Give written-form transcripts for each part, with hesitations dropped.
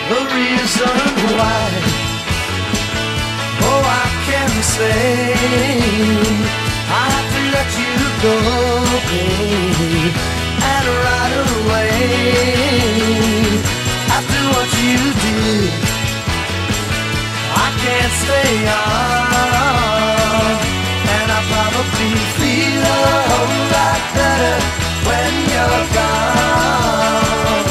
the reason why. Oh, I can say I have to let you go, babe, and right away. After what you did, I can't stay on, and I probably feel a whole lot better when you're gone.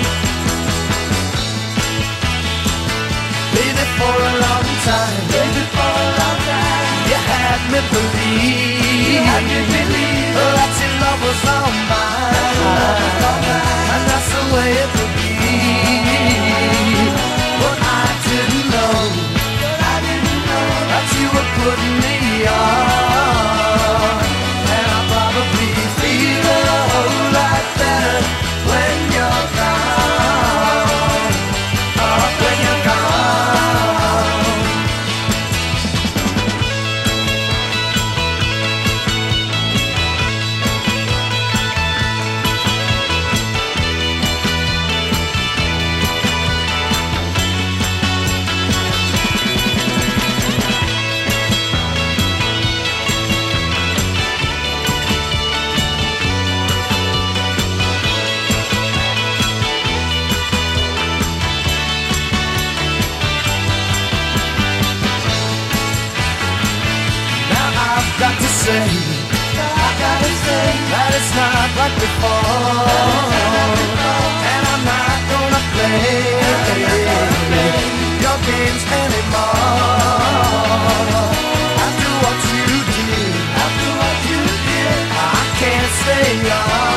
Baby, for a long time, you had me believe that your love was all mine, and that's the way it would be. But I didn't know that you were putting me on, and I probably feel a whole lot better when you're gone. Oh, when you're gone. Got to say, that it's not like before, and I'm not gonna play your games anymore. After what you did, I can't stay on.